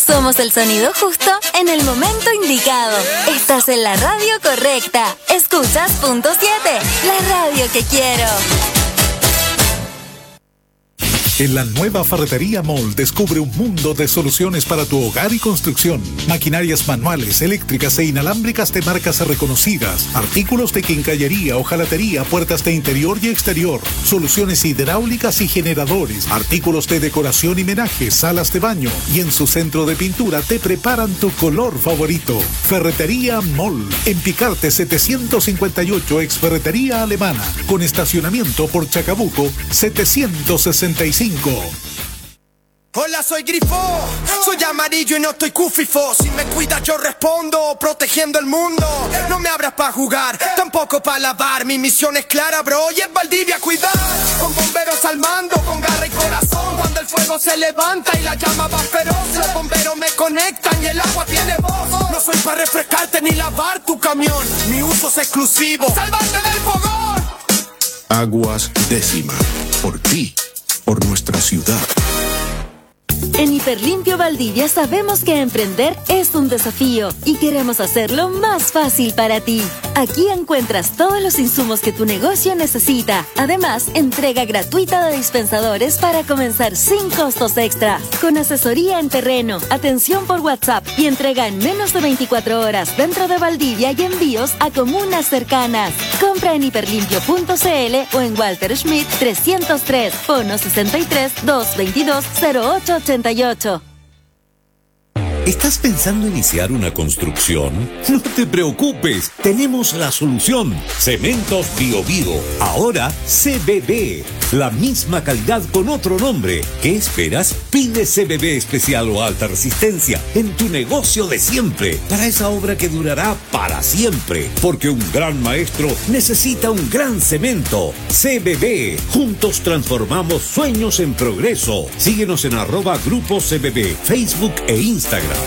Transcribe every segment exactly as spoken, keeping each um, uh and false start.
Somos el sonido justo en el momento indicado. Estás en la radio correcta. Escuchas Punto siete, la radio que quiero. En la nueva Ferretería Mall descubre un mundo de soluciones para tu hogar y construcción. Maquinarias manuales, eléctricas e inalámbricas de marcas reconocidas. Artículos de quincallería, hojalatería, puertas de interior y exterior. Soluciones hidráulicas y generadores. Artículos de decoración y menaje, salas de baño. Y en su centro de pintura te preparan tu color favorito. Ferretería Mall. En Picarte setecientos cincuenta y ocho, ex Ferretería Alemana. Con estacionamiento por Chacabuco setecientos sesenta y cinco. Hola, soy Grifo, soy amarillo y no estoy cufifo. Si me cuidas yo respondo, protegiendo el mundo. No me abras pa' jugar, tampoco pa' lavar. Mi misión es clara, bro, y es Valdivia cuidar. Con bomberos al mando, con garra y corazón. Cuando el fuego se levanta y la llama va feroz, los bomberos me conectan y el agua tiene voz. No soy pa' refrescarte ni lavar tu camión, mi uso es exclusivo, ¡salvarte del fogón! Aguas Décima, por ti, por nuestra ciudad. En Hiperlimpio Valdivia sabemos que emprender es un desafío y queremos hacerlo más fácil para ti. Aquí encuentras todos los insumos que tu negocio necesita. Además, entrega gratuita de dispensadores para comenzar sin costos extra. Con asesoría en terreno, atención por WhatsApp y entrega en menos de veinticuatro horas dentro de Valdivia y envíos a comunas cercanas. Compra en hiperlimpio punto c l o en Walter Schmidt trescientos tres, fono sesenta y tres, doscientos veintidós, cero ocho ochenta y ocho. ¿Estás pensando iniciar una construcción? No te preocupes, tenemos la solución. Cementos Bio Bio, ahora C B B. La misma calidad con otro nombre. ¿Qué esperas? Pide C B B especial o alta resistencia en tu negocio de siempre, para esa obra que durará para siempre. Porque un gran maestro necesita un gran cemento. C B B, juntos transformamos sueños en progreso. Síguenos en arroba Grupo C B B, Facebook e Instagram.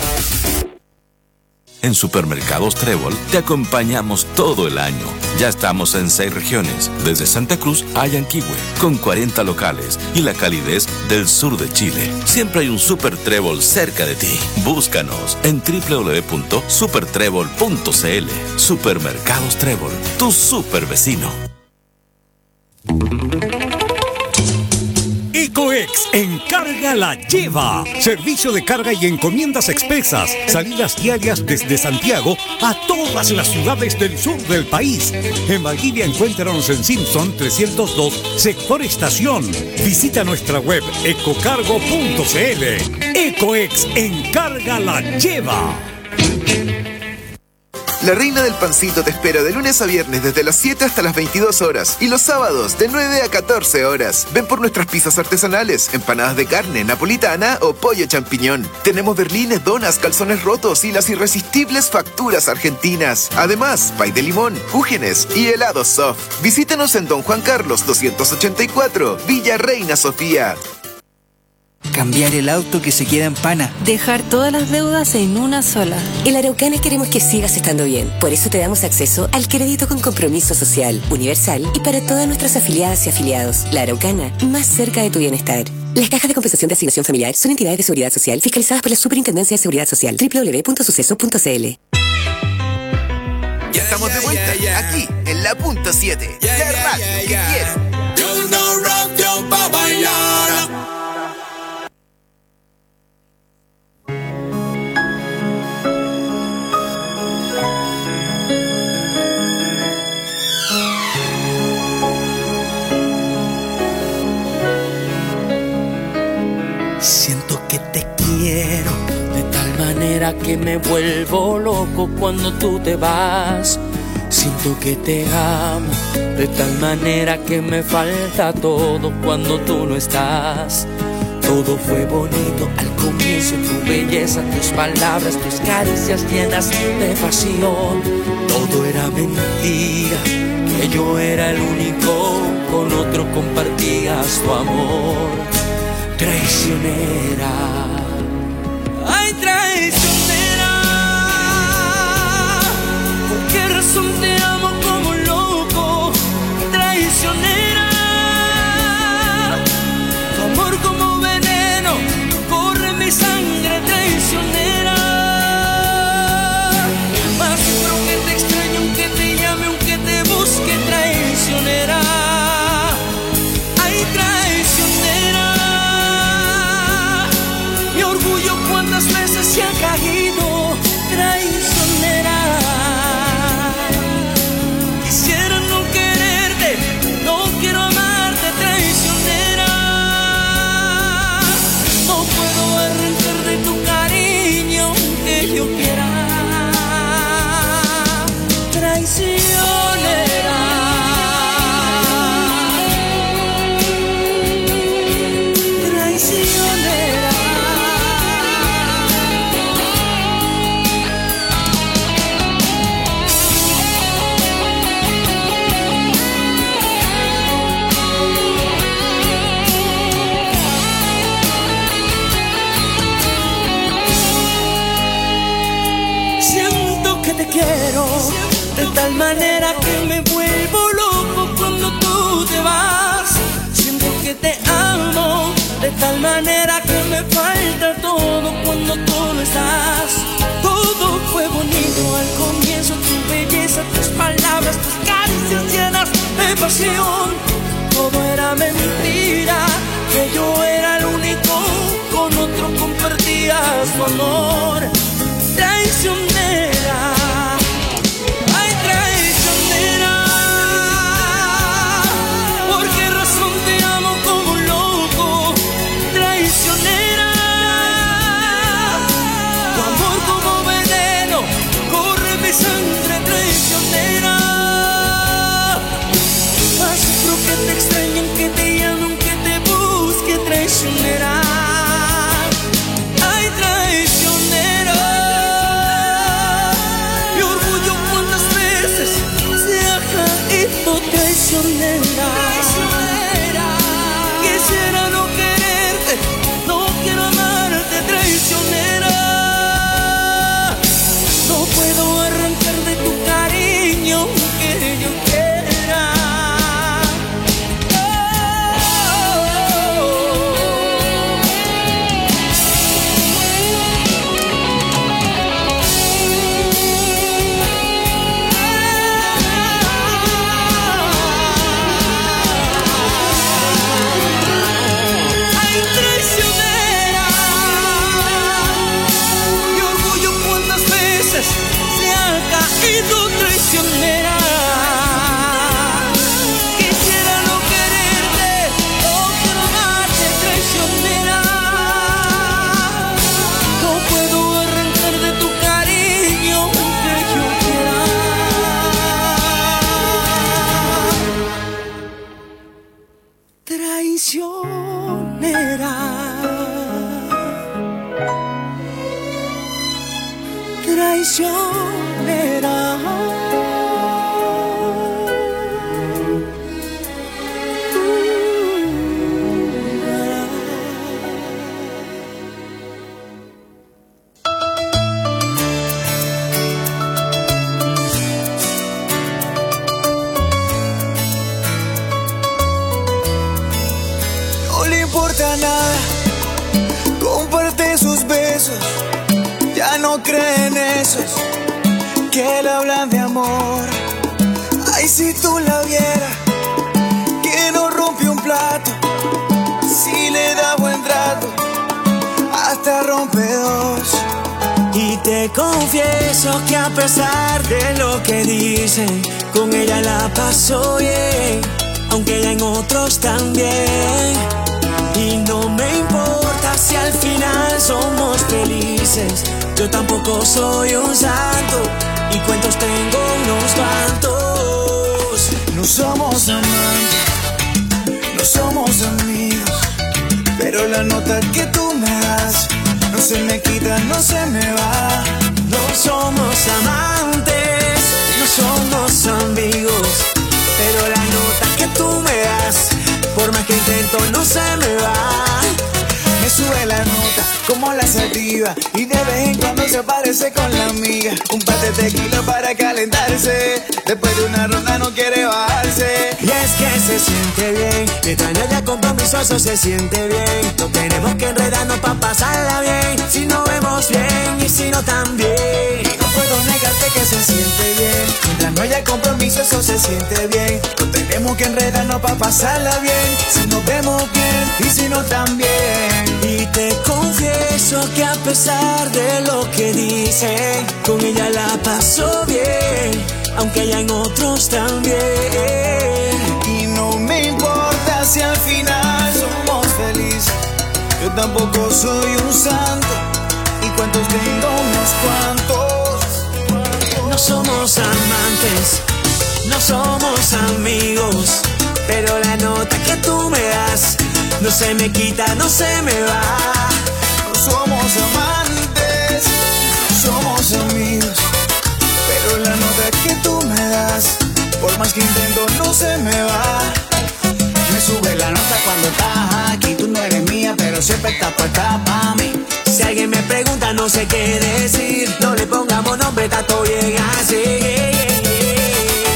En Supermercados Trébol te acompañamos todo el año. Ya estamos en seis regiones, desde Santa Cruz a Yanquihue, con cuarenta locales y la calidez del sur de Chile. Siempre hay un Super Trébol cerca de ti. Búscanos en doble u doble u doble u punto super trébol punto c l. Supermercados Trébol, tu super vecino. Ecoex Encarga la Lleva. Servicio de carga y encomiendas expresas. Salidas diarias desde Santiago a todas las ciudades del sur del país. En Valdivia encuéntranos en Simpson trescientos dos, sector estación. Visita nuestra web ecocargo punto c l. Ecoex Encarga la Lleva. La Reina del Pancito te espera de lunes a viernes desde las siete hasta las veintidós horas y los sábados de nueve a catorce horas. Ven por nuestras pizzas artesanales, empanadas de carne, napolitana o pollo champiñón. Tenemos berlines, donas, calzones rotos y las irresistibles facturas argentinas. Además, pay de limón, cúgenes y helados soft. Visítanos en Don Juan Carlos doscientos ochenta y cuatro, Villa Reina Sofía. Cambiar el auto que se queda en pana. Dejar todas las deudas en una sola. En la Araucana queremos que sigas estando bien. Por eso te damos acceso al crédito con compromiso social, universal y para todas nuestras afiliadas y afiliados. La Araucana, más cerca de tu bienestar. Las cajas de compensación de asignación familiar son entidades de seguridad social fiscalizadas por la Superintendencia de Seguridad Social. doble u doble u doble u punto suceso punto c l. Ya estamos de vuelta, aquí, en la Punto siete. La radio que quiero. Yo no radio pa' bailar. Siento que te quiero de tal manera que me vuelvo loco cuando tú te vas. Siento que te amo de tal manera que me falta todo cuando tú no estás. Todo fue bonito al comienzo, tu belleza, tus palabras, tus caricias llenas de pasión. Todo era mentira, que yo era el único, con otro compartías tu amor. Traicionera, ay traicionera, ¿por qué razón te amo como loco? Traicionera, tu amor como veneno corre en mi sangre. Traicionera. manera que me vuelvo loco cuando tú te vas. Siento que te amo de tal manera que me falta todo cuando tú no estás. Todo fue bonito al comienzo, tu belleza, tus palabras, tus caricias llenas de pasión. Todo era mentira, que yo era el único, con otro compartías tu amor. Traicionera, ay traicionera, ¿por qué razón te amo como un loco? Traicionera, tu amor como veneno corre mi sangre. Traicionera, más sufro que te extrañen, que te llamen, que te busque. Traicionera, ay traicionera, mi orgullo cuántas veces se ha caído. Traicionera, quisiera no quererte, no quiero amarte. Traicionera, no puedo arrancar de tu cariño que yo quiera. Ay traicionera, mi orgullo cuántas veces se ha caído. Traicionera, quisiera no quererte, no quiero amarte. Traicionera, no puedo arrancar de tu cariño que yo quiera. Traicionera, traicionera. No le importa nada, comparte sus besos. Ya no cree en esos que le hablan de amor. Ay, si tú la vieras, que no rompe un plato, si le da buen trato, hasta rompe dos. Y te confieso que a pesar de lo que dicen, con ella la paso bien, aunque ella en otros también. Y no me importa si al final somos felices, yo tampoco soy un santo, y cuentos tengo unos cuantos. No somos amantes, no somos amigos, pero la nota que tú me das no se me quita, no se me va. No somos amantes, no somos amigos, pero la nota que tú me das, por más que intento no se me va. Me sube la nota como la sativa, y de vez en cuando se aparece con la amiga. Un par de tequila para calentarse, después de una ronda no quiere bajarse. Y es que se siente bien, mientras no haya compromiso eso se siente bien. No tenemos que enredarnos pa' pasarla bien, si no vemos bien y si no también. No puedo negarte que se siente bien, mientras no haya compromiso eso se siente bien. No tenemos que enredarnos pa' pasarla bien, si nos vemos bien y si no también. Y te confieso que a pesar de lo que dicen, con ella la paso bien, aunque ella en otros también. Y no me importa si al final somos felices, yo tampoco soy un santo, y cuantos tengo unos cuantos. No somos amantes, no somos amigos, pero la nota que tú me das no se me quita, no se me va. No somos amantes, no somos amigos, pero la nota que tú me das, por más que intento no se me va. Me sube la nota cuando estás aquí, tú no eres mía, pero siempre estás puesta pa' mí. Si alguien me pregunta no sé qué decir, no le pongamos nombre, está todo bien así.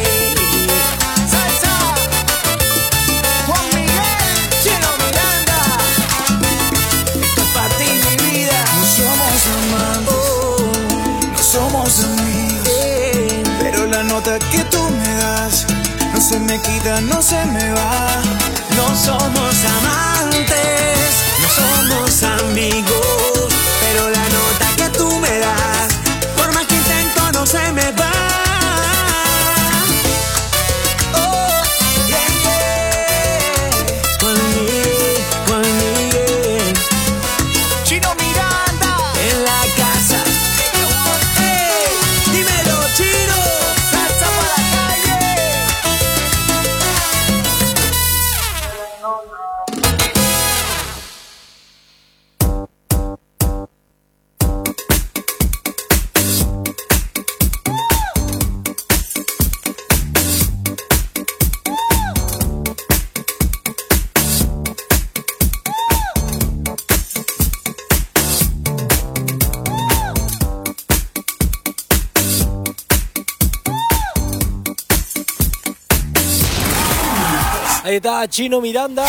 tú me das no se me quita, no se me va. No somos amantes, no somos amigos, pero la nota que tú me das, por más que intento no se me va. Oh, yeah, yeah. Juan Miguel, Juan Miguel. Chino Miranda en la casa. Hey, dímelo, Chino. Salsa para la calle. Ahí está Chino Miranda.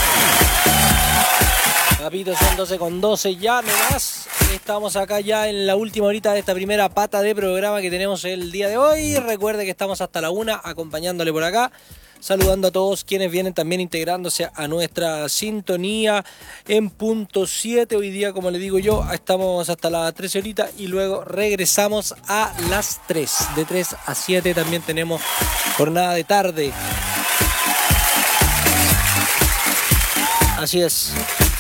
Papito, son doce con doce ya nomás. Estamos acá ya en la última horita de esta primera pata de programa que tenemos el día de hoy. Recuerde que estamos hasta la una acompañándole por acá. Saludando a todos quienes vienen también integrándose a nuestra sintonía en punto siete. Hoy día, como le digo yo, estamos hasta las trece horitas y luego regresamos a las tres. De tres a siete también tenemos jornada de tarde. Así es.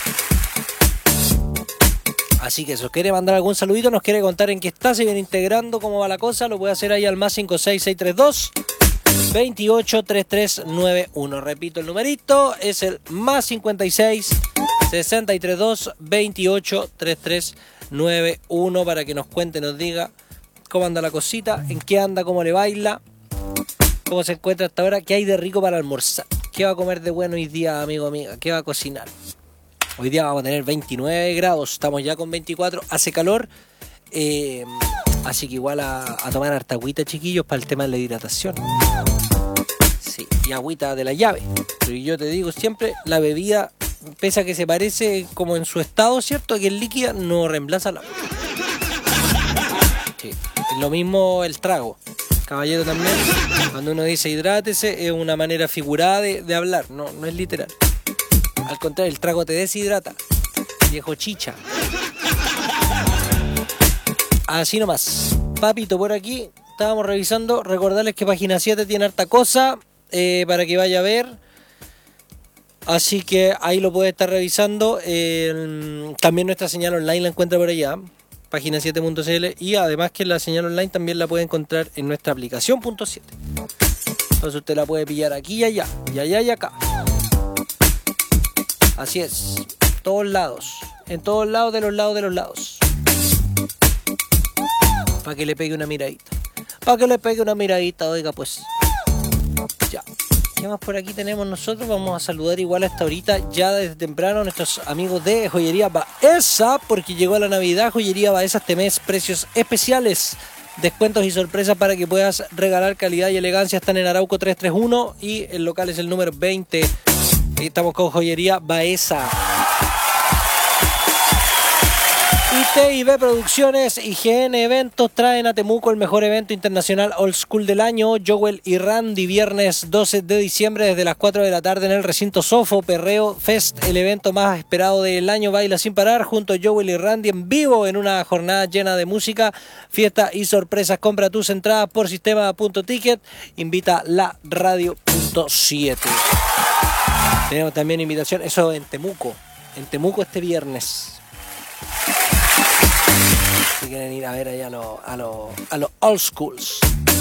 Así que si os quiere mandar algún saludito, nos quiere contar en qué está, se viene integrando, cómo va la cosa, lo puede hacer ahí al más cinco seis seis tres dos, veintiocho, treinta y tres noventa y uno. Repito el numerito, es el más cincuenta y seis, sesenta y tres dos, veintiocho, treinta y tres noventa y uno para que nos cuente, nos diga cómo anda la cosita, en qué anda, cómo le baila, cómo se encuentra hasta ahora, qué hay de rico para almorzar. ¿Qué va a comer de bueno hoy día, amigo, amiga? ¿Qué va a cocinar? Hoy día vamos a tener veintinueve grados, estamos ya con veinticuatro, hace calor, eh, así que igual a, a tomar harta agüita, chiquillos, para el tema de la hidratación. Sí, y agüita de la llave. Pero yo te digo siempre, la bebida, pese a que se parece como en su estado, ¿cierto? Que es líquida, no reemplaza la agua. Sí, es lo mismo el trago. Caballero también, cuando uno dice hidrátese, es una manera figurada de, de hablar, no, no es literal. Al contrario, el trago te deshidrata, viejo chicha. Así nomás. Papito, por aquí estábamos revisando, recordarles que página siete tiene harta cosa eh, para que vaya a ver. Así que ahí lo puede estar revisando. Eh, también nuestra señal online la encuentra por allá. Página siete punto c l, y además que la señal online también la puede encontrar en nuestra aplicación punto siete. Entonces usted la puede pillar aquí y allá, y allá y acá. Así es, todos lados, en todos lados de los lados de los lados. Para que le pegue una miradita. Para que le pegue una miradita, oiga pues. Ya. ¿Qué más por aquí tenemos nosotros? Vamos a saludar igual a esta horita ya desde temprano a nuestros amigos de Joyería Baeza, porque llegó la Navidad. Joyería Baeza este mes, precios especiales, descuentos y sorpresas para que puedas regalar calidad y elegancia. Están en Arauco trescientos treinta y uno y el local es el número veinte. Estamos con Joyería Baeza. I T y B Producciones y G N Eventos traen a Temuco el mejor evento internacional old school del año. Joel y Randy, viernes doce de diciembre desde las cuatro de la tarde en el recinto Sofo. Perreo Fest, el evento más esperado del año. Baila sin parar junto a Joel y Randy en vivo en una jornada llena de música, fiesta y sorpresas. Compra tus entradas por sistema punto ticket. Invita la radio punto siete. Tenemos también invitación, eso en Temuco. En Temuco este viernes. Si quieren ir a ver allá a los a lo, a lo old schools.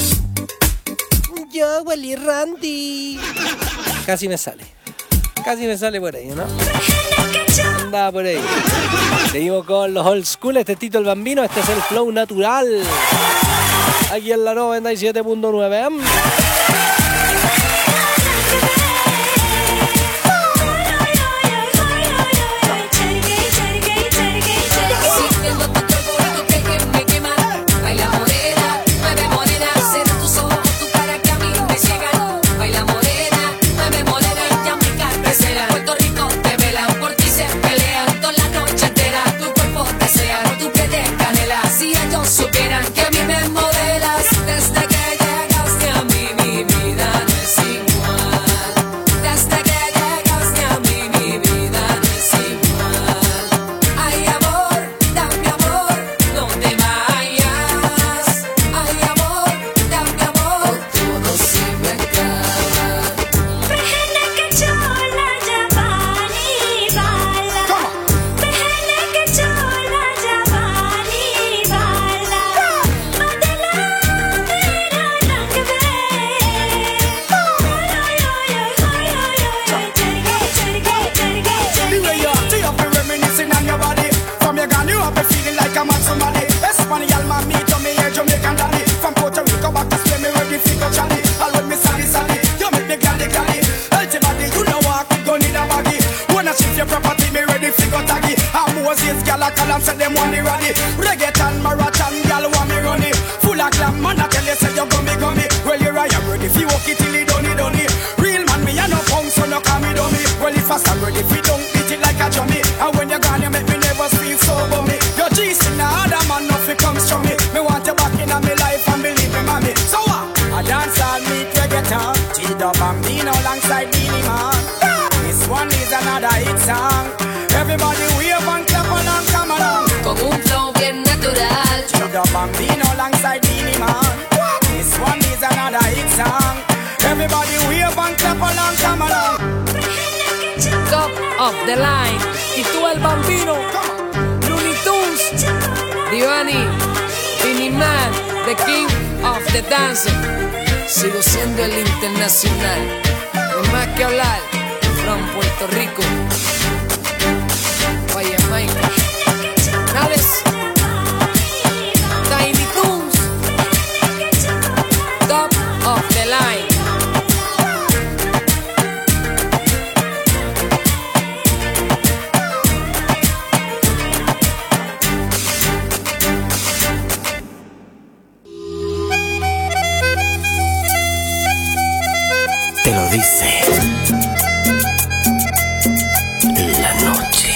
Yo, Willy Randy. Casi me sale. Casi me sale por ahí, ¿no? Anda por ahí. Seguimos con los old school. Este es Tito el Bambino. Este es el flow natural. Aquí en la noventa y siete punto nueve. Supieran que a mí me modelas desde que llegaste a mi vida. if you walk it till it done it, done it. Real man, me a no punk, so no call me dummy. Well, if I stand ready, if you don't beat it like a drummy. And when you're gone, you make me never feel so bummy. Your G's in the other man, nothing comes from me. Me want you back in my life and believe me, mommy. So what? I dance all meet reggaeton. G-Dub Bambino alongside Beanie Man. This one is another hit song. Everybody wave and clap along, come along. Con un flow bien natural. G-Dub Bambino alongside Beanie Man. This one is another hit song. Everybody wave and clap along, come along. Top of the line. Y tú el Bambino. Looney Tunes. Divani. Beanie Man. The King of the Dance. Sigo siendo el internacional. No hay más que hablar. From Puerto Rico. Vaya Jamaica. Nales. Tiny Toons. Top of the line. Te lo dice la noche.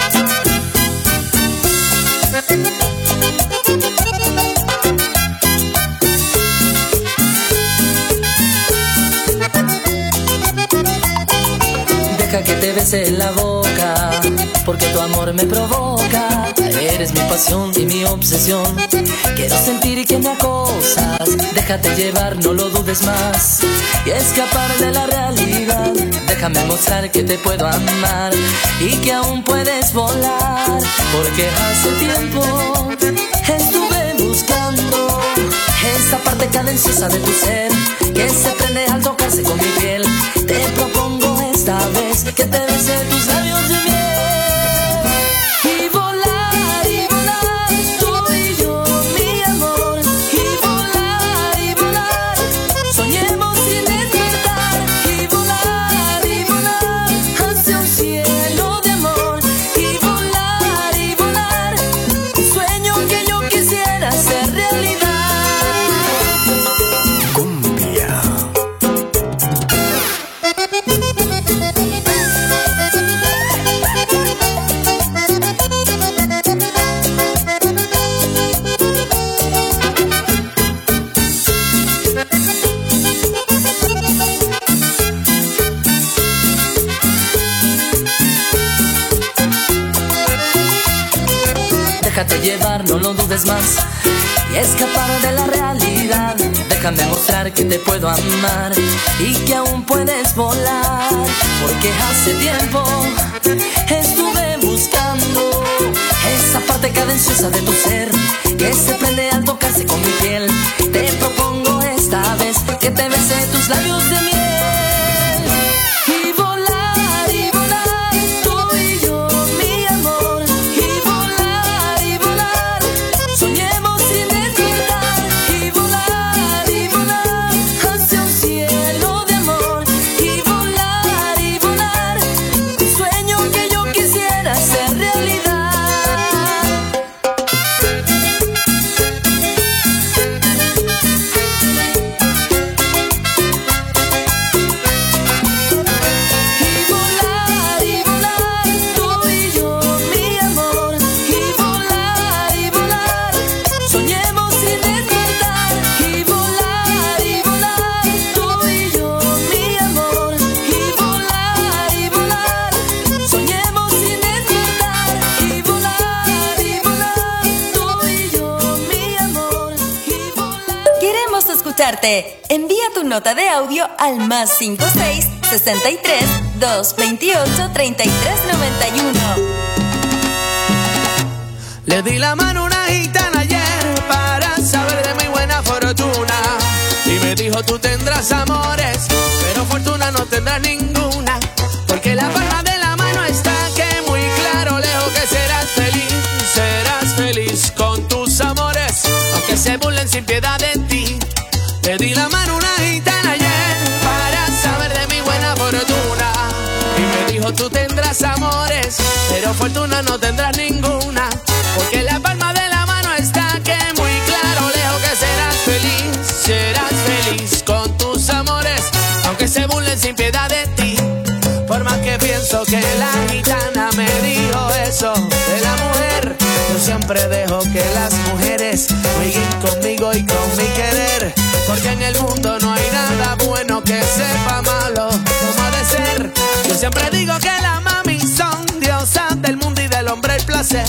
Deja que te bese la boca, porque tu amor me provoca. Eres mi pasión y mi obsesión. Quiero sentir que me acosas. Déjate llevar, no lo dudes más, y escapar de la realidad. Déjame mostrar que te puedo amar y que aún puedes volar, porque hace tiempo estuve buscando esa parte cadenciosa de tu ser que se prende al tocarse con mi piel. Te propongo esta vez que te bese tus labios de miel. Déjate llevar, no lo dudes más, y escapar de la realidad. Déjame mostrar que te puedo amar y que aún puedes volar, porque hace tiempo estuve buscando esa parte cadenciosa de tu ser que se prende al tocarse con mi piel. Te propongo esta vez que te bese tus labios de miel. Envía tu nota de audio al más cinco seis, sesenta y tres, doscientos veintiocho, treinta y tres noventa y uno. Le di la mano a una gitana ayer para saber de mi buena fortuna, y me dijo: tú tendrás amores, pero fortuna no tendrás ninguna, porque la palma de la mano está que muy claro lejos que serás feliz, serás feliz con tus amores, aunque se burlen sin piedad de ti. Le di la mano a una gitana ayer para saber de mi buena fortuna, y me dijo: tú tendrás amores, pero fortuna no tendrás ninguna, porque la palma de la mano está que muy claro lejos que serás feliz, serás feliz con tus amores. aunque se burlen sin piedad de ti. Por más que pienso que la gitana me dijo eso de la mujer, yo siempre dejo que las mujeres jueguen conmigo y con mi querer, porque en el mundo no hay nada bueno que sepa malo como ha de ser. Yo siempre digo que las mami son diosas del mundo y del hombre el placer.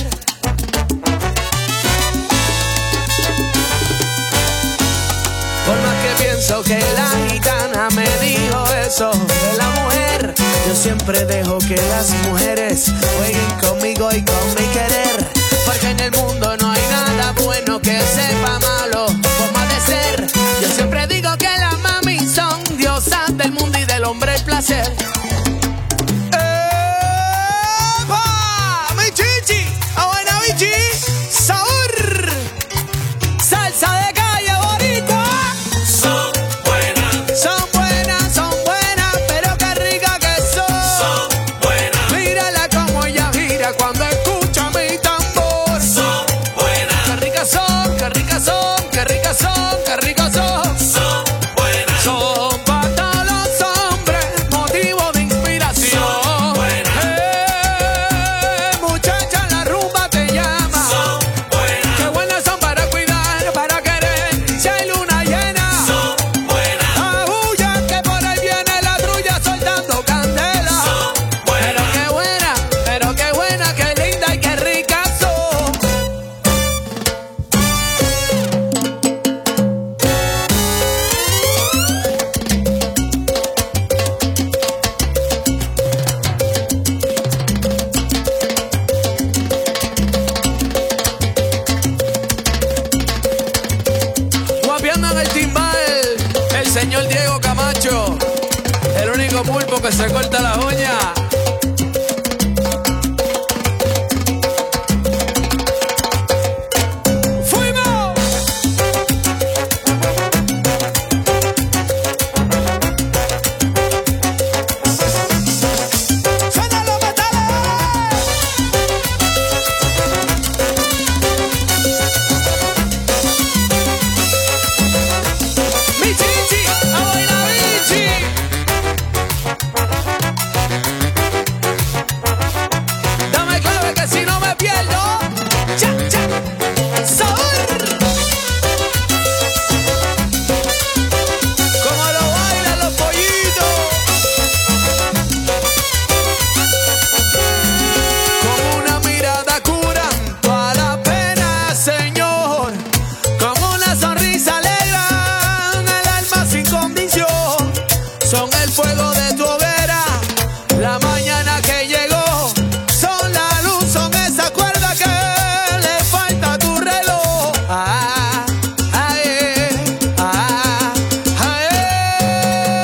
Por más que pienso que la gitana me dijo eso de la mujer, yo siempre dejo que las mujeres jueguen conmigo y con mi querer, porque en el mundo no hay nada bueno que sepa malo como ha de ser. Yo siempre digo que las mami son diosas del mundo y del hombre el placer. ¡Epa! ¡Mi chichi! ¡A buena bichi! ¡Sabor! ¡Salsa de calle bonita! Son buenas, son buenas, son buenas, pero qué rica que son. Son buenas. Mírala como ella gira cuando escucha mi tambor. Son buenas. Qué ricas son, qué ricas son, qué ricas son, qué ricas son. Son buenas. Son para todos los hombres, motivo de inspiración. Son buenas. Eh, muchacha, la rumba te llama. Son buenas. Qué buenas son para cuidar, para querer. Si hay luna llena. Son buenas. Abulla que por ahí viene la trulla soltando candela. Son buenas. Pero qué buena, pero qué buena, qué linda y qué rica son. Guapeando en el timbal, el señor Diego Camacho, el único pulpo que se corta las uñas. ¡Fuimos! ¡Suena los metales! Mi chichi, a buena bichi. Dame clave que si no me pierdo. Cha, cha. Sabor. Como lo bailan los pollitos. Con una mirada curan toda la pena, Señor. Con una sonrisa alegran el alma sin condición. Son el fuego de tu hoguera, la mañana que llegó. Son la luz, son esa cuerda que le falta a tu reloj. Ah, ah, eh, ah, ah, eh.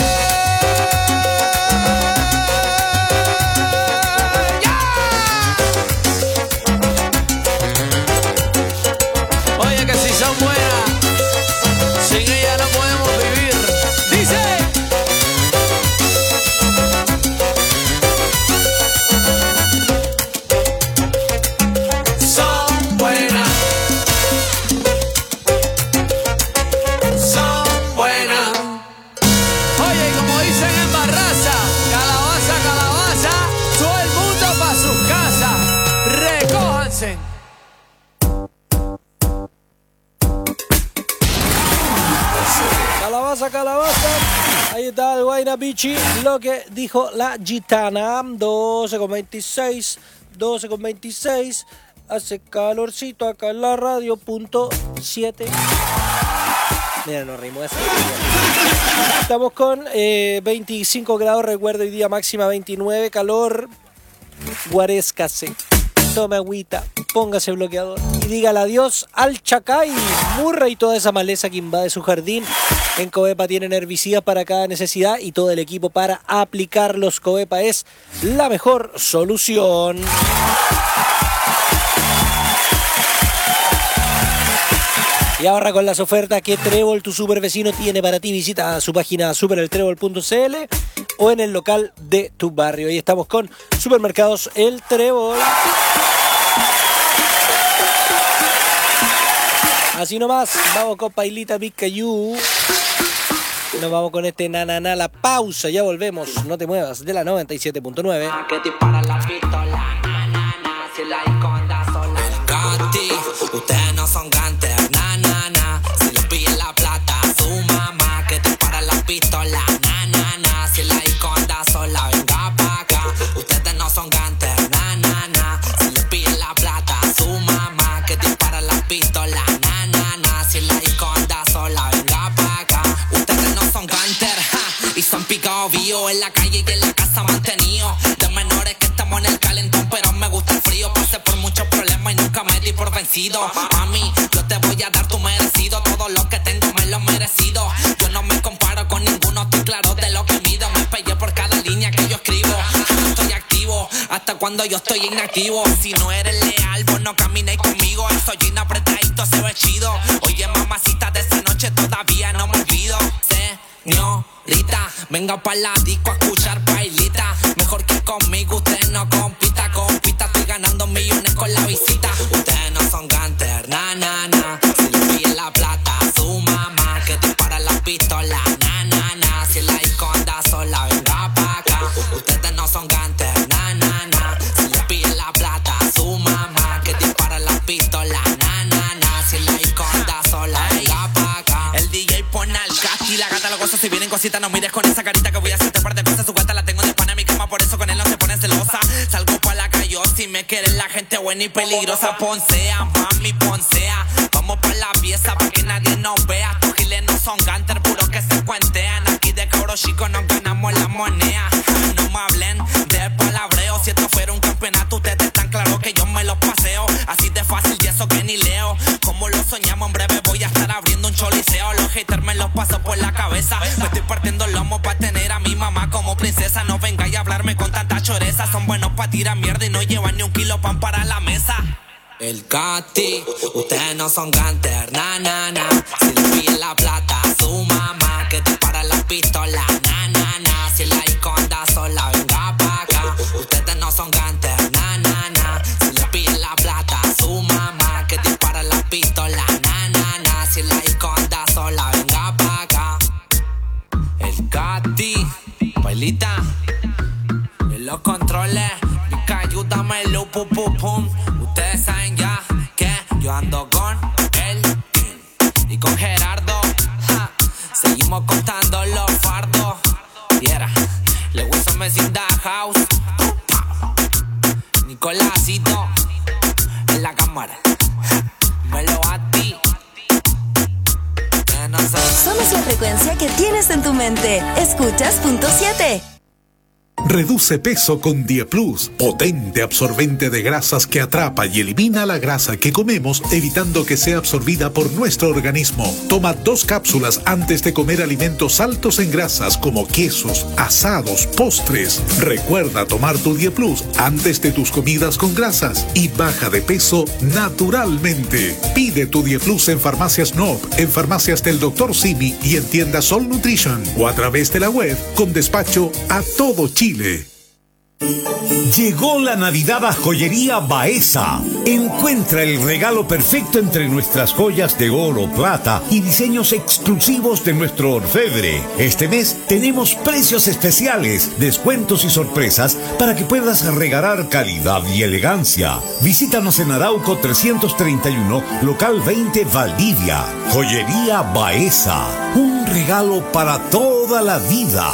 ¡Ya! Oye, que si son buenas, sin ella no podemos vivir. Dice. Son buenas. Son buenas. Oye, y como dicen en Barraza, calabaza, calabaza, todo el mundo pa' sus casas. Recójanse. Calabaza, calabaza. Ahí está el Guayna Bichi, lo que dijo la gitana. doce con veintiséis, doce con veintiséis. Hace calorcito acá en la radio, punto siete. Mira, no rimó eso. Estamos con eh, veinticinco grados, recuerdo, hoy día máxima veintinueve, calor. Guaréscase, tome agüita, póngase bloqueador y dígale adiós al chacay, murra y toda esa maleza que invade su jardín. En Covepa tienen herbicidas para cada necesidad y todo el equipo para aplicarlos. Covepa es la mejor solución. Y ahorra con las ofertas que Trébol, tu super vecino, tiene para ti. Visita su página super el trébol punto c l o en el local de tu barrio. Y estamos con Supermercados El Trébol. Así nomás, vamos con Pailita Picayú. Nos vamos con este na na na, la pausa, ya volvemos, no te muevas, de la noventa y siete punto nueve. Que dispara la pistola, na na na, si la iconda sola. El Cati, ustedes no son gantes, na na na, si le piden la plata a su mamá. Que dispara la pistola, na na na, si la iconda sola. Venga pa' acá, ustedes no son gantes, na na na, si le piden la plata a su mamá. Que dispara la pistola, na na na, si la iconda sola. Venga pa' acá, ustedes no son gantes, y son picados vivos en la calle y en la casa mantenido. De menores que estamos en el calentón, pero me gusta el frío. Pasé por muchos problemas y nunca me di por vencido. Mami, yo te voy a dar tu merecido. Todo lo que tengo me lo he merecido. Yo no me comparo con ninguno, estoy claro de lo que mido. Me pegué por cada línea que yo escribo. Yo estoy activo hasta cuando yo estoy inactivo. Si no eres leal, vos no caminéis conmigo. El soy apretadito, se ve chido. Oye, mamacita, de esa noche todavía no me olvido. Señorita, venga pa' la disco a escuchar bailita. Mejor que conmigo, usted no compita, compita. Estoy ganando millones con la visita. Ustedes no son ganter, na, na, na. Si le piden la plata a su mamá. Que dispara la pistola, na, na, na. Si la iconda sola, venga pa' acá. Ustedes no son ganter, na, na, na. Si le piden la plata a su mamá. Que dispara la pistola, na, na, na. Si la iconda sola, venga pa' acá. El D J pone al casti, la gata lo goza. Si vienen cositas, no mires con esa carita que voy a hacerte un par de cosas. Su cuenta la tengo de pana en mi cama, por eso con él no se pone celosa. Salgo pa' la calle, si me quieren la gente buena y peligrosa. Poncea, mami, poncea. Vamos pa' la pieza pa' que nadie nos vea. Estos giles no son ganter, puros que se cuentean. Aquí de cabros chicos nos ganamos la moneda. No me hablen de palabreo. Si esto fuera un campeonato, ustedes están claros que yo me los paseo. Así de fácil y eso que ni leo. Como lo soñamos, en breve voy a estar abriendo un choliseo. Los haters me los paso por la cabeza. Me estoy partiendo el lomo pa' tener a mi mamá como princesa. No vengáis a hablarme con tanta choreza. Son buenos pa' tirar mierda y no llevan ni un kilo pan para la mesa. El Cati, ustedes no son ganter, na, na, na. Si le piden la plata a su mamá. Que dispara la pistola, na, na, na. Si la iconda sola, venga pa' acá. Ustedes no son ganter, na, na, na. Si le piden la plata a su mamá. Que dispara la pistola, na, na, na. Si la iconda sola, venga pa' acá. El Cati, bailita, en los controles, Mica, ayúdame, lu, pum, pum, pum. Ustedes saben ya que yo ando con el King y con Gerardo. Ja. Seguimos contando los fardos. Viera, le Wilson me sin da house. Nicolásito en la cámara. Me lo a ti. No sé. Somos la frecuencia que tienes en tu mente. Escuchas punto siete. Reduce peso con Dieplus, potente absorbente de grasas que atrapa y elimina la grasa que comemos, evitando que sea absorbida por nuestro organismo. Toma dos cápsulas antes de comer alimentos altos en grasas como quesos, asados, postres. Recuerda tomar tu Dieplus antes de tus comidas con grasas y baja de peso naturalmente. Pide tu Dieplus en Farmacias N O P, en Farmacias del doctor Simi y en tiendas Sol Nutrition o a través de la web con despacho a todo Chile. Llegó la Navidad a Joyería Baeza. Encuentra el regalo perfecto entre nuestras joyas de oro, plata y diseños exclusivos de nuestro orfebre. Este mes tenemos precios especiales, descuentos y sorpresas para que puedas regalar calidad y elegancia. Visítanos en Arauco trescientos treinta y uno, local veinte, Valdivia. Joyería Baeza. Un regalo para toda la vida.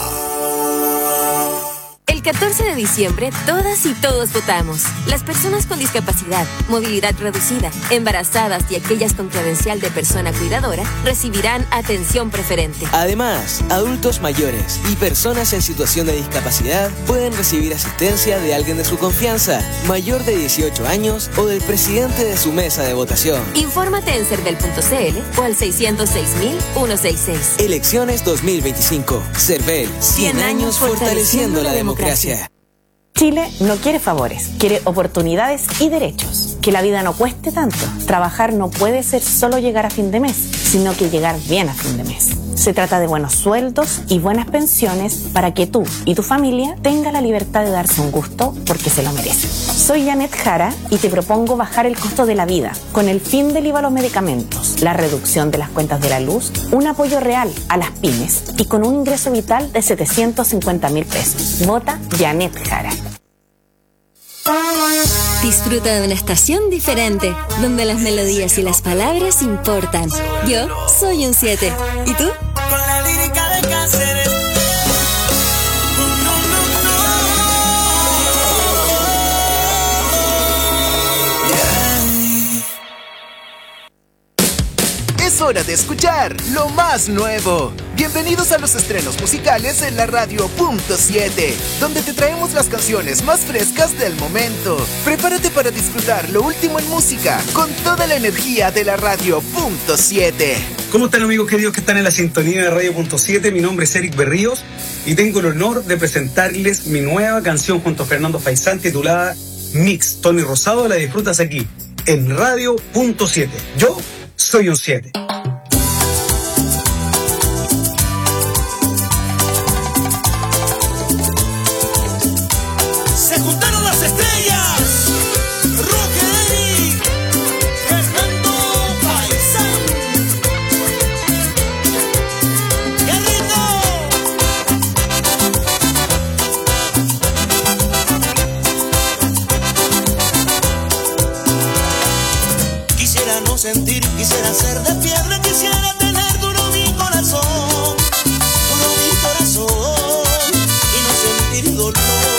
El catorce de diciembre, todas y todos votamos. Las personas con discapacidad, movilidad reducida, embarazadas y aquellas con credencial de persona cuidadora recibirán atención preferente. Además, adultos mayores y personas en situación de discapacidad pueden recibir asistencia de alguien de su confianza, mayor de dieciocho años o del presidente de su mesa de votación. Infórmate en cervel punto c l o al seiscientos seis mil ciento sesenta y seis. Elecciones dos mil veinticinco. Cervel, cien años fortaleciendo la democracia. Chile no quiere favores, quiere oportunidades y derechos. que la vida no cueste tanto. Trabajar no puede ser solo llegar a fin de mes, sino que llegar bien a fin de mes. Se trata de buenos sueldos y buenas pensiones para que tú y tu familia tengan la libertad de darse un gusto porque se lo merecen. Soy Janet Jara y te propongo bajar el costo de la vida con el fin del I V A a los medicamentos, la reducción de las cuentas de la luz, un apoyo real a las pymes y con un ingreso vital de setecientos cincuenta mil pesos. Vota Janet Jara. Disfruta de una estación diferente, donde las melodías y las palabras importan. Yo soy un siete. ¿Y tú? Con la lírica de Cáceres. Es hora de escuchar lo más nuevo. Bienvenidos a los estrenos musicales en la radio punto siete, donde te traemos las canciones más frescas del momento. Prepárate para disfrutar lo último en música con toda la energía de la radio punto siete. ¿Cómo están, amigos queridos que están en la sintonía de radio punto siete? Mi nombre es Eric Berríos y tengo el honor de presentarles mi nueva canción junto a Fernando Faisán titulada Mix. Tony Rosado, la disfrutas aquí en radio punto siete. Yo soy un siete. Se juntaron las estrellas. Roque Eric, Fernando Faisán. ¡Qué rico! Quisiera no sentir, quisiera ser de piedra, quisiera tener duro mi corazón, duro mi corazón, y no sentir dolor.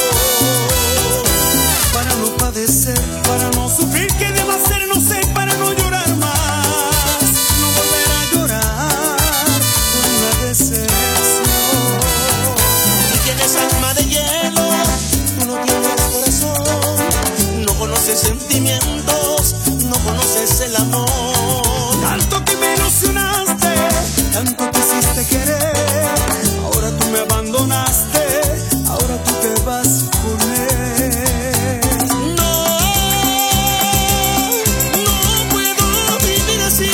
Para no padecer, para no sufrir, ¿qué debo hacer? No sé, para no llorar más, no volver a llorar por una decepción. Tú tienes alma de hielo, tú no tienes corazón, no conoces sentimientos, no conoces el amor. Tanto que me ilusionaste, tanto quisiste querer, ahora tú me abandonaste, ahora tú te vas con él. No, no puedo vivir así,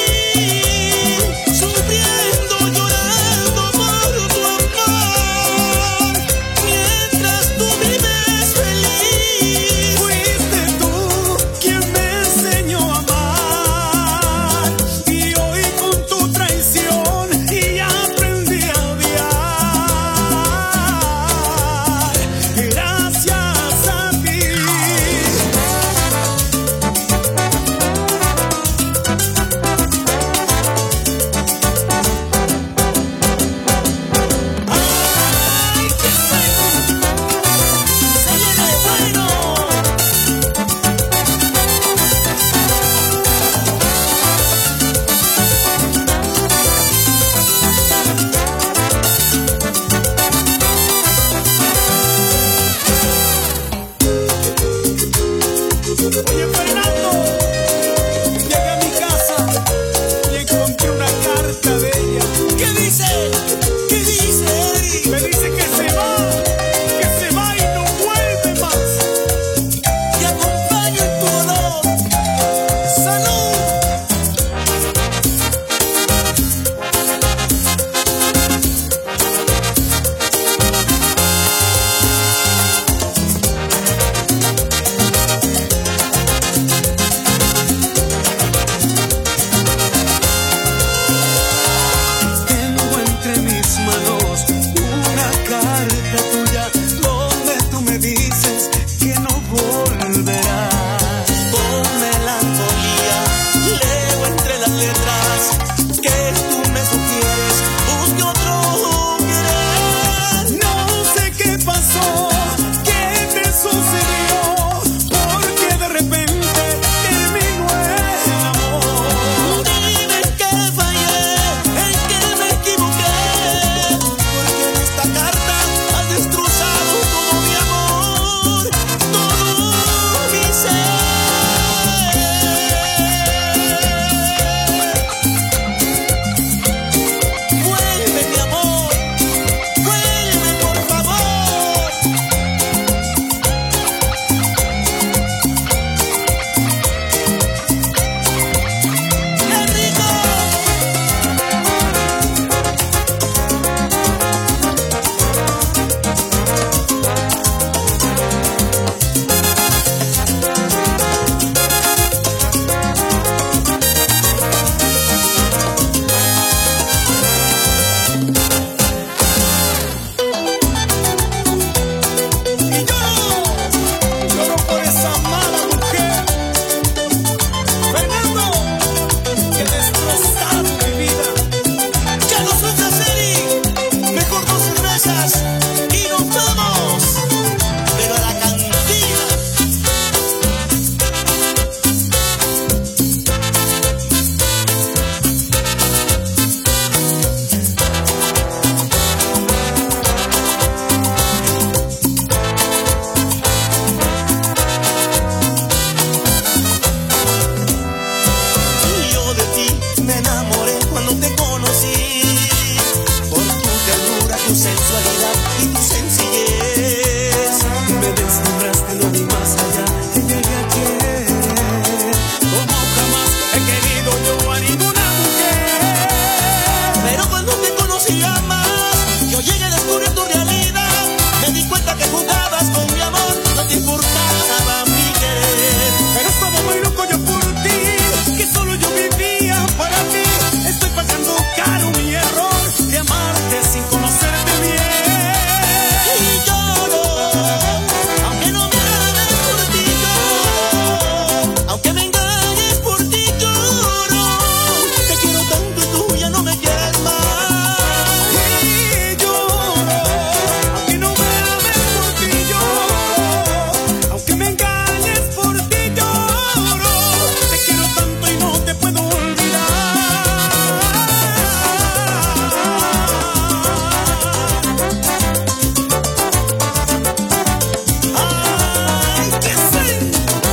sufriendo, llorando por tu amor, mientras tú vives feliz. Fuiste tú quien me enseñó a amar, y hoy con tu traición y aprendí a odiar. sensualidad y tu sencillez me deslumbraste lo vi más allá. Te llegué a querer como jamás he querido yo a ninguna mujer. Pero cuando te conocía más, yo llegué a descubrir tu realidad. Me di cuenta que jugabas con mi amor, no te importaba mi querer. Pero estaba muy loco yo por ti, que solo yo vivía para ti. Estoy pagando caro mi error de amarte sin conocerte bien. Y lloro, aunque no me ames por ti lloro, aunque me engañes por ti lloro. Te quiero tanto y tú ya no me quieres más. Y lloro, aunque no me ames por ti lloro, aunque me engañes por ti lloro. Te quiero tanto y no te puedo olvidar. Ay, que sí.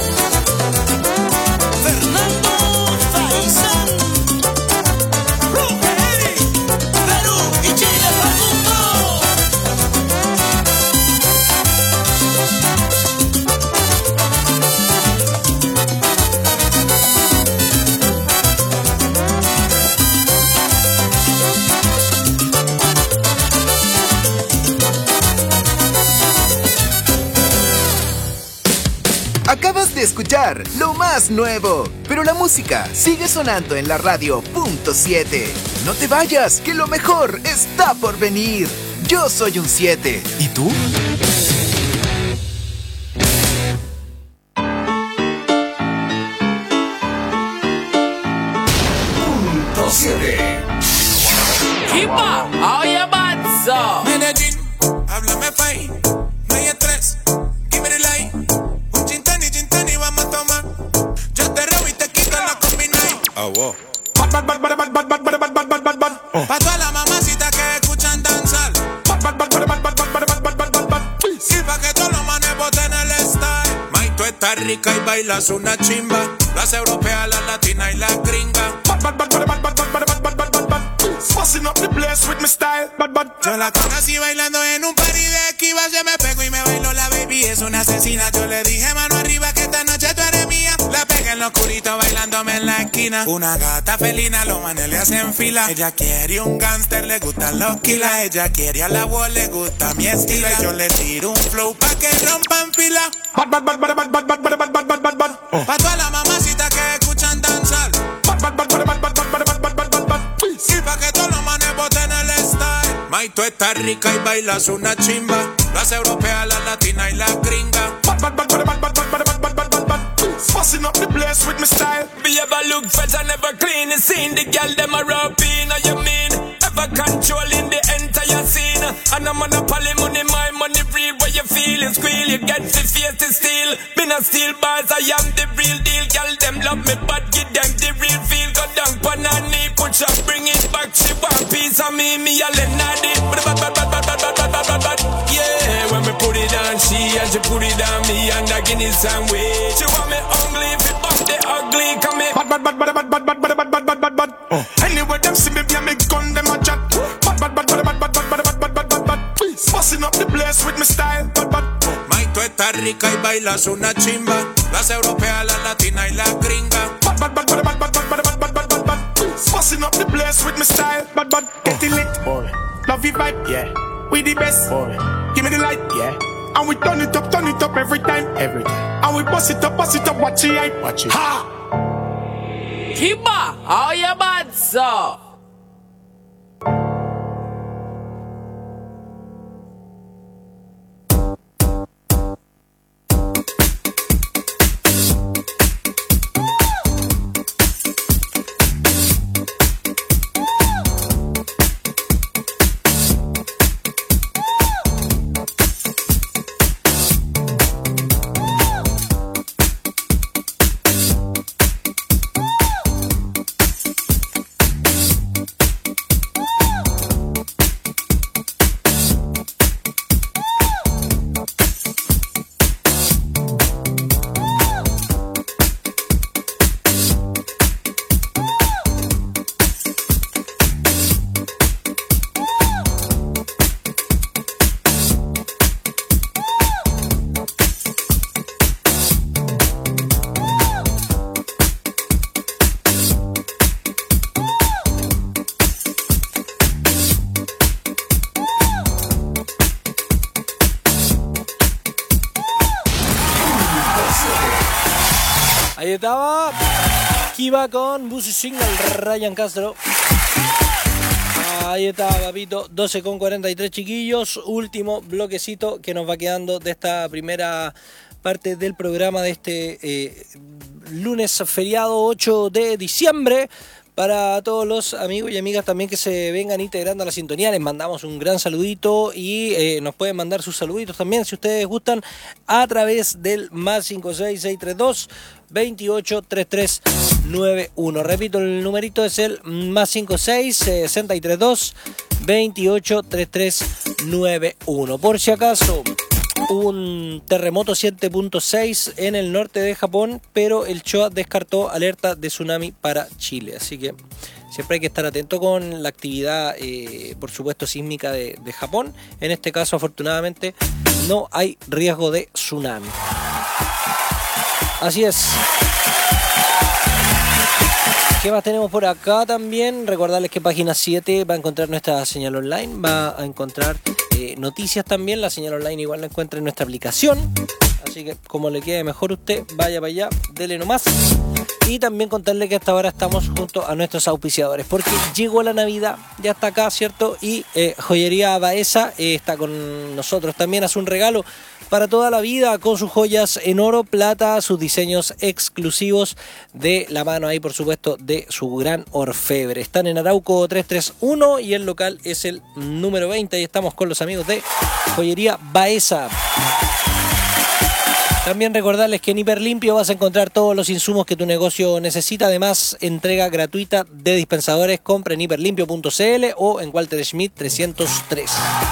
Fernando Faisán, Rockeri, Perú y Chile para el mundo. Acabas de escuchar lo más nuevo, pero la música sigue sonando en la radio punto siete. No te vayas, que lo mejor está por venir. Yo soy un siete. ¿Y tú? Punto siete. Kipa, oye, Batso. Medellín, háblame fai, no hay estrés, give me the light. Un gin tonic, gin tonic vamos a tomar. Yo te robo y te quito la combinai. Ah, wow. Bad, bad, bad, bad, bad, bad, bad, bad, bad, bad, bad, bad. Pa' todas las mamacitas que escuchan danzar. Bad, bad, bad, bad, bad, bad, bad, bad, bad, bad, bad, bad. Y pa' que todos los manes boten el style. May, tú estás rica y bailas una chimba. Las europeas, las latinas y las gringas. Bad, bad, bad, bad, bad, bad, bad, bad, bad, bad, bad, bad. Fussing up the place with my style. Bad, bad. Yo la conocí bailando en un party de esquivas. Yo me pego y me bailo la baby. Es una asesina. Yo le dije mano arriba que esta noche tú eres mía. La pegué en lo oscurito bailándome en la esquina. Una gata felina, los manes le hacen fila. Ella quiere un gangster, le gustan los kilas. Ella quiere a la voz, le gusta mi estilo. Y yo le tiro un flow pa' que rompan fila. Bad, bad, bad, bad, bad, bad, bad, bad, bad, bad, bad, bad. Pa' todas las mamacitas que escuchan danzar. Bad, bad, bad, bad, bad, bad, bad, bad, bad, bad, bad, bad. Y pa' que todos los manes boten el style. May, tú estás rica y bailas una chimba. Las europeas, las latinas y las gringas. Bad, bad, bad, bad, bad, bad, bad, bad, bad, bad, bad, bad. Fussing up the place with my style. Be ever look fresh and never clean. You seen the girl them a rub in, or you mean? Ever controlling the entire scene. And I'm on a poly money, my money real. Where you feel it squeal, you get the face to steal. Been a steel bars, I am the real deal. Girl them love me, but give them the real feel. Go down pan her knee, push up, bring it back. She want piece of me, me a lenadi. Yeah, when me put it on she and she put it on me and I give it some way. She want me ugly, if it bump the ugly, come here. Bad, bad, bad, bad, bad, bad, bad, bad, bad, bad, bad, bad. Anyway, them see me, me me gun, them a chat. Bad, bad, bad, bad, bad, bad, bad, bad, bad, bad, bad, bad. Fussing up the place with my style. Bad, bad. May, tú estás rica y bailas una chimba. Las europeas, las latinas y las gringas. Bad, bad, bad, bad, bad, bad, bad, bad, bad, bad, bad, bad. Fussing up the place with my style. Bad, bad. Get it lit, boy. Love you vibe, yeah. We the best, boy. Give me the light, yeah. And we turn it up, turn it up every time, every time. And we bust it up, bust it up, watch it, hype. Watch it. Ha! Kiba, how you bad, sir? Ahí estaba Kiva con Busy Signal, Ryan Castro. Ahí está, papito, doce con cuarenta y tres, chiquillos. Último bloquecito que nos va quedando de esta primera parte del programa de este eh, lunes feriado ocho de diciembre. Para todos los amigos y amigas también que se vengan integrando a la sintonía, les mandamos un gran saludito y eh, nos pueden mandar sus saluditos también si ustedes gustan a través del más cinco seis seis tres dos, veintiocho, treinta y tres noventa y uno. Repito, el numerito es el más cinco seis, sesenta y tres dos, veintiocho, treinta y tres noventa y uno. Por si acaso, un terremoto siete punto seis en el norte de Japón, pero el Showa descartó alerta de tsunami para Chile. Así que siempre hay que estar atento con la actividad, eh, por supuesto, sísmica de, de Japón. En este caso, afortunadamente, no hay riesgo de tsunami. Así es. ¿Qué más tenemos por acá también? Recordarles que página siete va a encontrar nuestra señal online, va a encontrar eh, noticias también. La señal online igual la encuentra en nuestra aplicación, así que como le quede mejor usted, vaya para allá, dele nomás. Y también contarle que hasta ahora estamos junto a nuestros auspiciadores, porque llegó la Navidad, ya está acá, ¿cierto? Y eh, Joyería Baeza eh, está con nosotros también, hace un regalo para toda la vida con sus joyas en oro, plata, sus diseños exclusivos de la mano ahí, por supuesto, de su gran orfebre. Están en Arauco trescientos treinta y uno y el local es el número veinte. Y estamos con los amigos de Joyería Baeza. También recordarles que en Hiperlimpio vas a encontrar todos los insumos que tu negocio necesita. Además, entrega gratuita de dispensadores. Compra en hiperlimpio punto c l o en Walter Schmidt trescientos tres.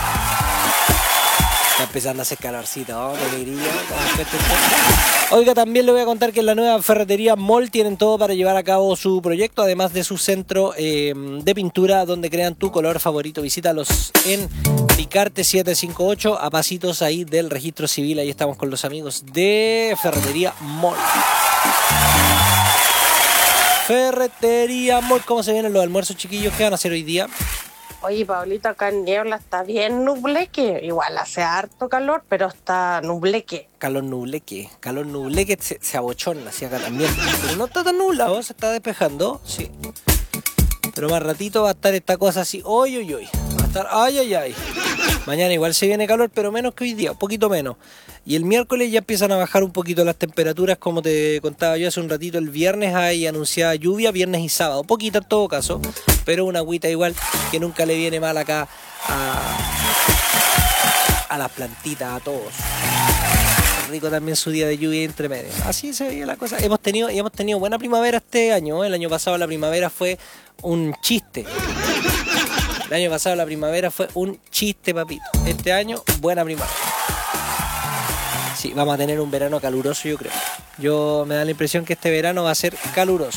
Está empezando a hacer calorcito, ¿no? De alegría. Oiga, también le voy a contar que en la nueva ferretería Mall tienen todo para llevar a cabo su proyecto, además de su centro eh, de pintura donde crean tu color favorito. Visítalos en Picarte setecientos cincuenta y ocho, a pasitos ahí del registro civil. Ahí estamos con los amigos de Ferretería Mall. Ferretería Mall. ¿Cómo se vienen los almuerzos, chiquillos? ¿Qué van a hacer hoy día? Oye, Pablito, acá en Niebla está bien nubleque. Igual hace harto calor, pero está nubleque. Calor nubleque. Calor nubleque se, se abochona hacia acá también. Pero no está tan nublado, se está despejando, sí. Pero más ratito va a estar esta cosa así, oy, oy, oy. Va a estar, ay, ay, ay. Mañana igual se viene calor, pero menos que hoy día, un poquito menos. Y el miércoles ya empiezan a bajar un poquito las temperaturas, como te contaba yo hace un ratito. El viernes hay anunciada lluvia, viernes y sábado. Poquita en todo caso, pero una agüita igual que nunca le viene mal acá a, a las plantitas, a todos. Rico también su día de lluvia entre medio. Así se veía la cosa. Hemos tenido, y hemos tenido buena primavera este año, ¿eh? El año pasado la primavera fue un chiste. El año pasado la primavera fue un chiste, papito. Este año, buena primavera. Sí, vamos a tener un verano caluroso, yo creo. Yo me da la impresión que este verano va a ser caluroso.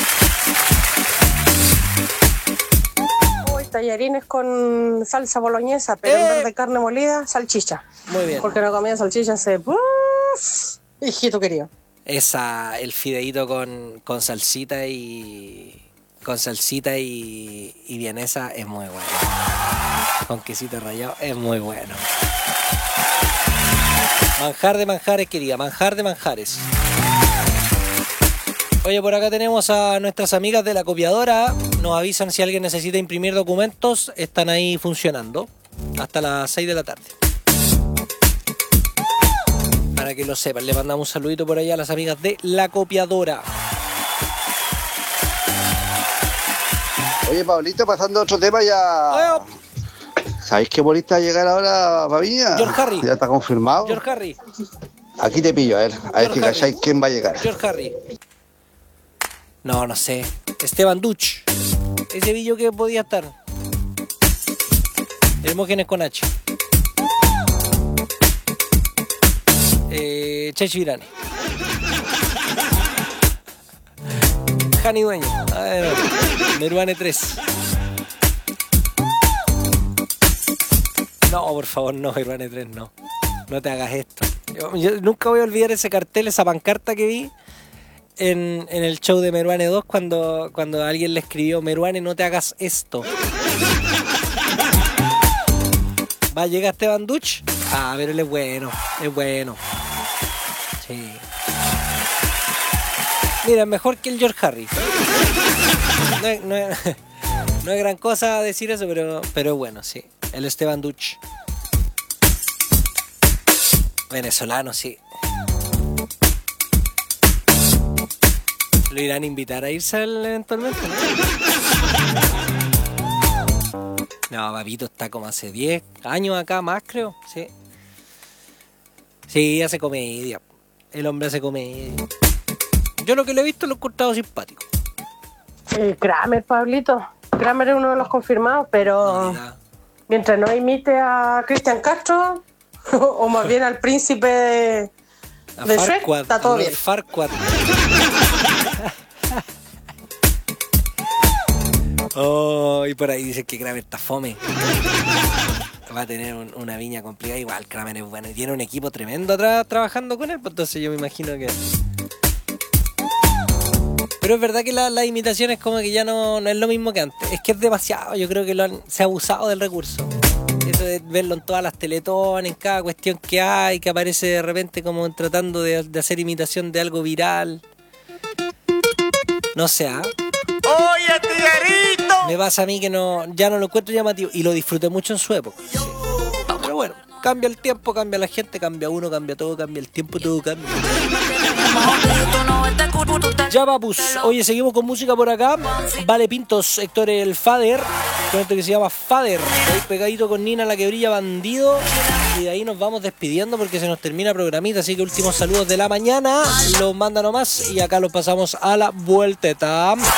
Hoy tallarines con salsa boloñesa, pero ¡Eh! en vez de carne molida, salchicha. Muy bien. Porque no comía salchicha hace... ¡Uf! Hijito querido. Esa, el fideíto con, con salsita y... Con salsita y, y vienesa es muy bueno. Con quesito rallado es muy bueno. Manjar de manjares, querida, manjar de manjares. Oye, por acá tenemos a nuestras amigas de la copiadora. Nos avisan si alguien necesita imprimir documentos. Están ahí funcionando hasta las seis de la tarde. Para que lo sepan, le mandamos un saludito por allá a las amigas de la copiadora. Oye, Pablito, pasando a otro tema ya. ¿Sabéis qué bolista va a llegar ahora, Pavilla? George Harry. Ya está confirmado. George Harry. Aquí te pillo, a ver. A ver si cacháis quién va a llegar. George Harry. No, no sé. Esteban Duch. Ese billo que podía estar. Hermógenes con H. Eh, Chechi Irani. Jani Dueño. A ver, Meruane tres. No, por favor, no, Meruane tres, no. No te hagas esto. Yo, yo nunca voy a olvidar ese cartel, esa pancarta que vi en, en el show de Meruane dos cuando, cuando alguien le escribió: Meruane, no te hagas esto. ¿Va a llegar Esteban Duch? Ah, pero él es bueno, es bueno. Sí. Mira, mejor que el George Harris. No es, no es, no es gran cosa decir eso, pero, pero bueno, sí. El Esteban Duch. Venezolano, sí. ¿Lo irán a invitar a irse eventualmente? No, Papito está como hace diez años acá, más creo, sí. Sí, hace comedia. El hombre hace comedia. Yo lo que lo he visto lo he encontrado simpático. El Kramer, Pablito. Kramer es uno de los confirmados, pero no, mientras no imite a Cristian Castro, o más bien al príncipe de, de Shrek, está todo bien. Farquaad. Oh, y por ahí dicen que Kramer está fome. Va a tener un, una viña complicada. Igual Kramer es bueno y tiene un equipo tremendo atrás trabajando con él, pues entonces yo me imagino que... Pero es verdad que las la imitaciones como que ya no, no es lo mismo que antes. Es que es demasiado, yo creo que lo han, se ha abusado del recurso. Eso de verlo en todas las teletones, en cada cuestión que hay, que aparece de repente como tratando de, de hacer imitación de algo viral. No sé, ¿ah? ¡Oye, tiguerito! Me pasa a mí que no, ya no lo encuentro llamativo y lo disfruté mucho en su época. Sí. Pero bueno, cambia el tiempo, cambia la gente, cambia uno, cambia todo, cambia el tiempo, todo cambia. Ya vamos, oye, seguimos con música por acá. Vale Pintos, Héctor el Fader, con esto que se llama Fader, ahí pegadito con Nina la que brilla bandido. Y de ahí nos vamos despidiendo porque se nos termina programita. Así que últimos saludos de la mañana los manda nomás y acá los pasamos a la vuelteta. Oye,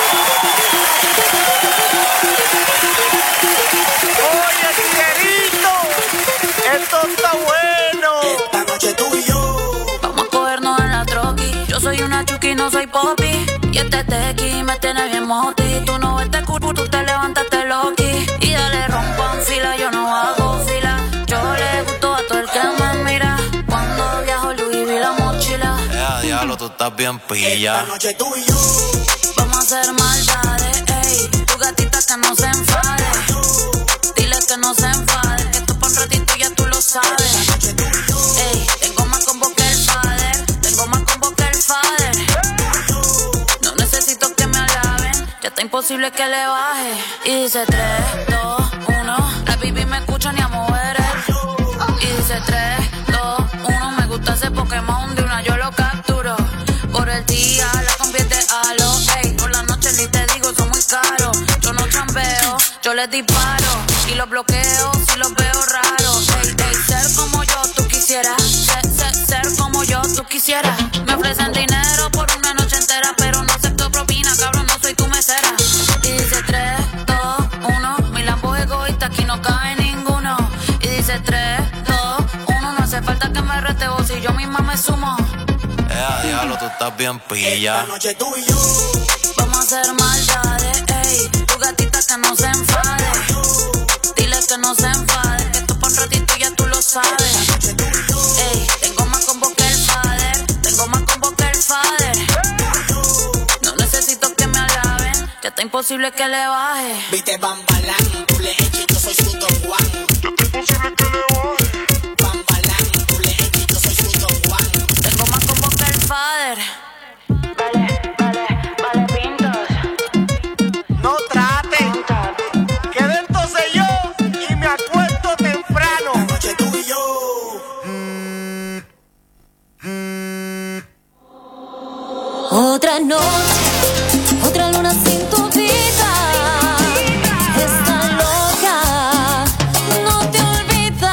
tiguerito, esto está bueno. Esta noche tú y yo vamos a cogernos en la troqui. Yo soy una chuki, no soy popi. Y este tequi me tiene bien moti. Tú no ves te curvo, tú te levantaste loqui. Y dale rompan fila, yo no hago fila. Yo le gusto a todo el que me mira. Cuando viajo Louis vi la mochila. Eh, diablo, tú estás bien pilla. Esta noche tú y yo vamos a hacer maldades, ey. Tu gatita que no se enfade. Dile que no se enfade. Que esto pa' un ratito ya tú lo sabes. Ey, tengo más combo que el Fader. Tengo más combo que el Fader. No necesito que me alaben. Ya está imposible que le baje. Y dice tres, dos, uno. La baby me escucha ni a mover el. Y dice tres, dos, uno. Me gusta ese Pokémon de una yo lo capturo. Por el día la convierte a lo. Ey, por la noche ni te digo son muy caros. Yo no chambeo, yo les disparo. Y los bloqueo si los veo raros. Ey, ey, ser como yo tú quisieras. Ser, ser, ser como yo tú quisieras. Me ofrecen dinero por una noche entera, pero no acepto propina, cabrón, no soy tu mesera. Y dice tres, dos, uno. Mi Lambo es egoísta, aquí no cabe ninguno. Y dice tres, dos, uno. No hace falta que me rete vos si yo misma me sumo. Eh, diablo, tú estás bien pilla. Esta noche tú y yo vamos a hacer maldades, ey. Tu gatita que no se enfade. Dile que no se enfade. Que esto pa' un ratito ya tú lo sabes. Ey, tengo más combo que el Fader. Tengo más combo que el Fader. No necesito que me alaben. Ya está imposible que le baje. viste Bambalán, tú le eches, yo soy su Don Juan. Ya está imposible que le baje. Bambalán, tú le eches, yo soy su Don Juan. Tengo más combo que el Fader. Vale, vale, vale Pintos. No traten, que de entonces yo y me acuesto temprano. Esta noche tú y yo Otra noche, otra luna sin tu vida. Está loca, no te olvidas.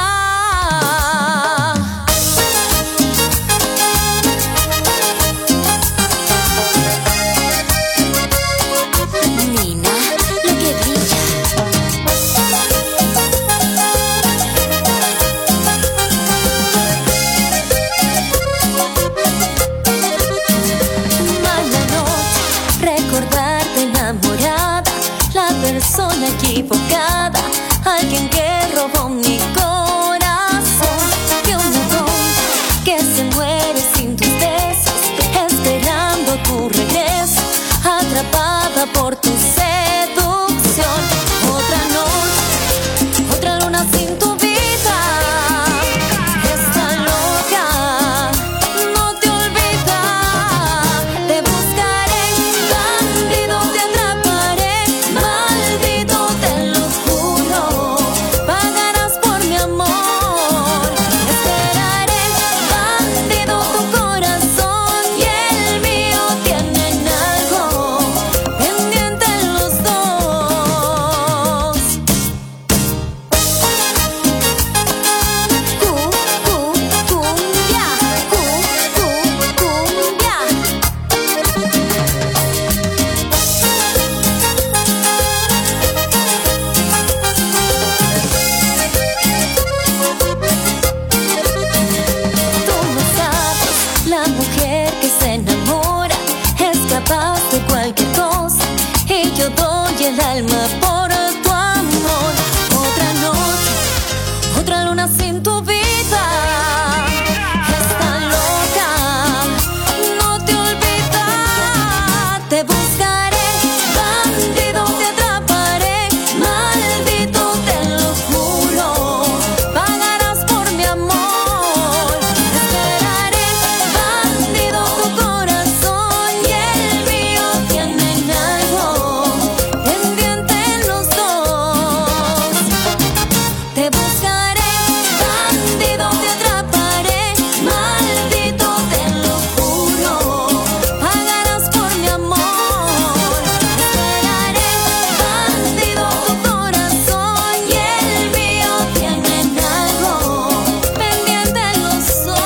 sin tu vida. Está loca, no te olvidas. Te buscaré, bandido, te atraparé. Maldito, te lo juro. Pagarás por mi amor. Esperaré, bandido, tu corazón y el mío tienen algo pendiente los dos. Te buscaré, bandido, te atraparé. Maldito, te lo juro. Pagarás por mi amor. Esperaré, bandido, tu corazón y el mío tienen algo pendiente los dos.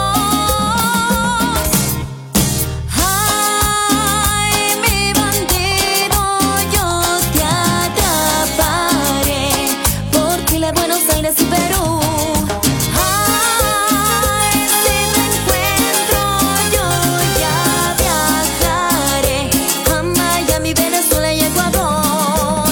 Ay, mi bandido, yo te atraparé por Chile, Buenos Aires y Perú. Ay, si te encuentro yo ya viajaré a Miami, Venezuela y Ecuador.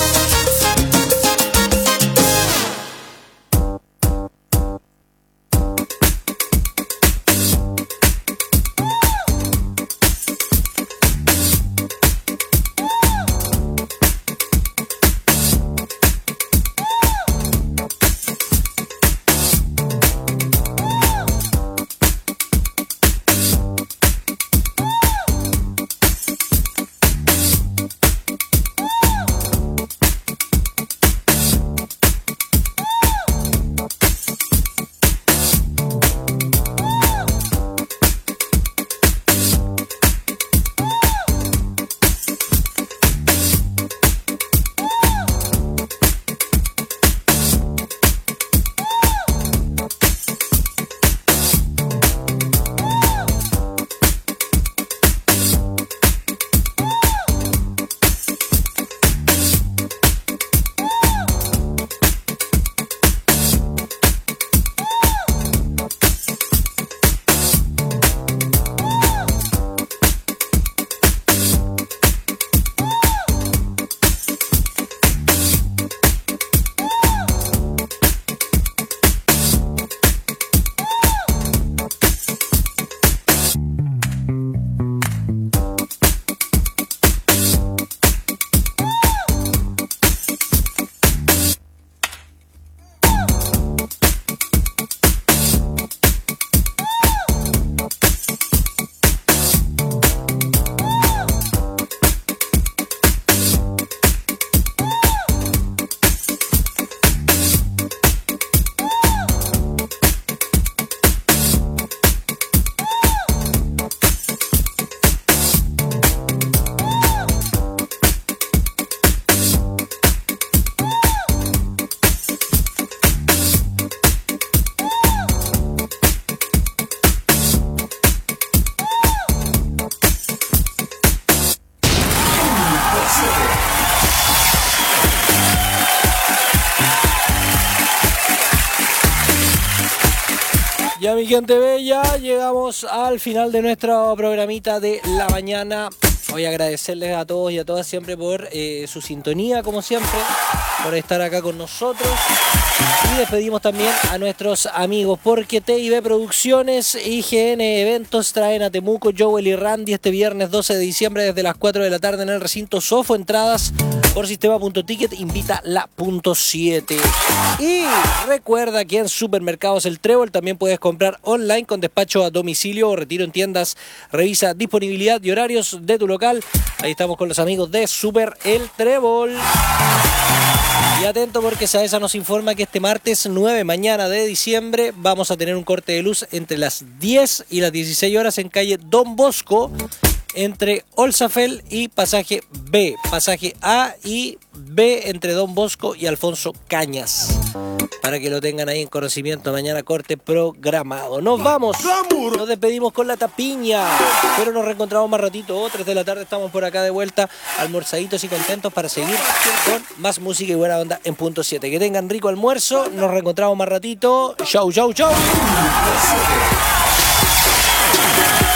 Ya, mi gente bella, llegamos al final de nuestra programita de la mañana. Voy a agradecerles a todos y a todas siempre por eh, su sintonía, como siempre, por estar acá con nosotros. Y despedimos también a nuestros amigos, porque T I B Producciones y G N Eventos traen a Temuco, Joel y Randy este viernes doce de diciembre desde las cuatro de la tarde en el recinto Sofo. Entradas por sistema.ticket, invita la punto siete. Y recuerda que en Supermercados El Trébol también puedes comprar online con despacho a domicilio o retiro en tiendas. Revisa disponibilidad y horarios de tu local. Ahí estamos con los amigos de Super El Trébol. Y atento, porque Saesa nos informa que este martes nueve, mañana de diciembre, vamos a tener un corte de luz entre las diez y las dieciséis horas en calle Don Bosco, entre Olzafel y Pasaje B. Pasaje A y B entre Don Bosco y Alfonso Cañas. Para que lo tengan ahí en conocimiento, mañana corte programado. Nos vamos, nos despedimos con la tapiña, pero nos reencontramos más ratito. tres de la tarde estamos por acá de vuelta, almorzaditos y contentos para seguir con más música y buena onda en punto siete. Que tengan rico almuerzo, nos reencontramos más ratito. Chau, chau, chau.